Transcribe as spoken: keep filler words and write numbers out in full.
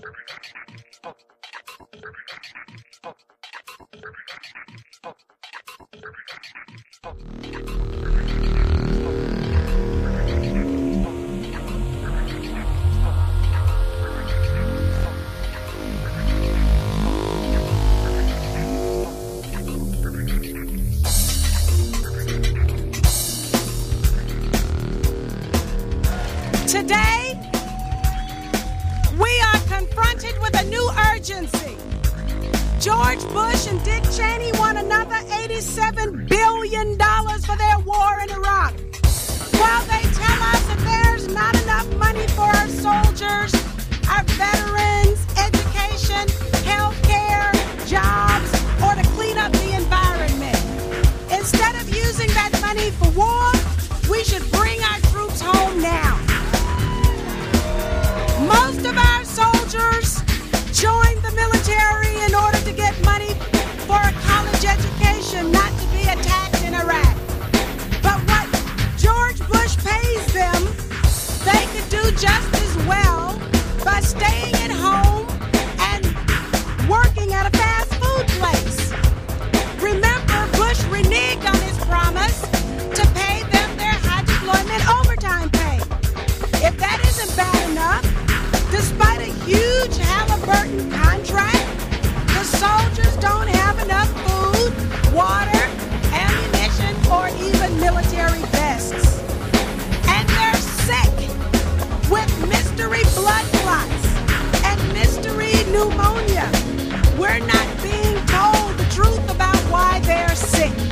Today, we are confronted with a new urgency. George Bush and Dick Cheney want another eighty-seven billion dollars for their war in Iraq. While they tell us that there's not enough money for our soldiers, our veterans, education, health care, jobs, or to clean up the environment. Instead of using that money for war, we should bring our troops home now. Most of our soldiers joined the military in order to get money for a college education, not to be attacked in Iraq. But what George Bush pays them, they could do just as well by staying at home and working at a fast food place. Remember, Bush reneged on his promise to pay them their high deployment overtime pay. If that isn't bad enough, despite a huge Halliburton contract, the soldiers don't have enough food, water, ammunition, or even military vests. And they're sick with mystery blood clots and mystery pneumonia. We're not being told the truth about why they're sick.